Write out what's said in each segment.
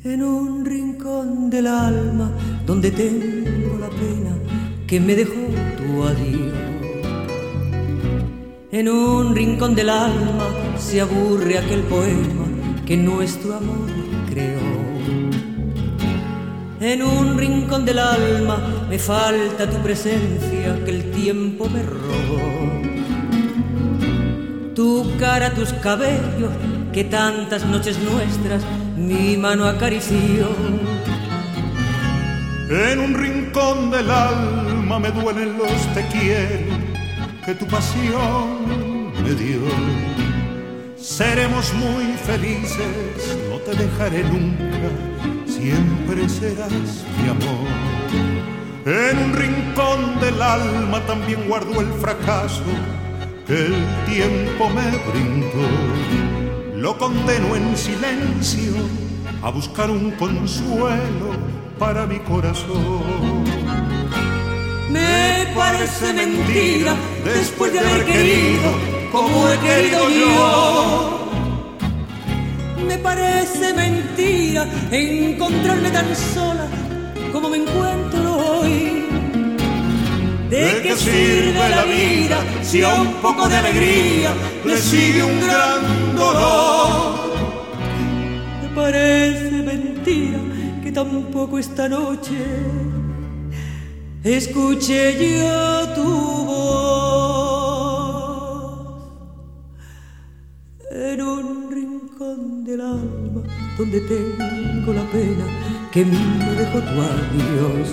En un rincón del alma donde tengo la pena que me dejó tu adiós. En un rincón del alma se aburre aquel poema que nuestro amor creó. En un rincón del alma me falta tu presencia que el tiempo me robó. Tu cara, tus cabellos, que tantas noches nuestras mi mano acarició. En un rincón del alma me duelen los te quiero que tu pasión me dio. Seremos muy felices, no te dejaré nunca, siempre serás mi amor. En un rincón del alma también guardo el fracaso que el tiempo me brindó. Lo condeno en silencio a buscar un consuelo para mi corazón. Me parece mentira, después de haber querido como he querido yo. Me parece mentira encontrarme tan sola como me encuentro hoy. ¿De qué sirve la vida si a un poco de alegría le sigue un gran dolor? Me parece mentira que tampoco esta noche escuché yo tu voz. En un rincón del alma donde tengo la pena que me dejó tu adiós.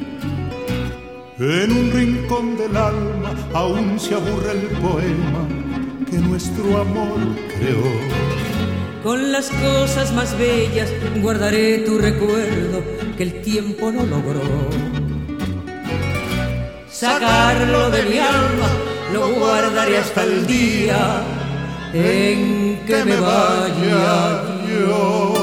En un rincón del alma aún se aburre el poema que nuestro amor creó. Con las cosas más bellas guardaré tu recuerdo que el tiempo no logró. Sacarlo de mi alma lo guardaré hasta el día en que me vaya yo.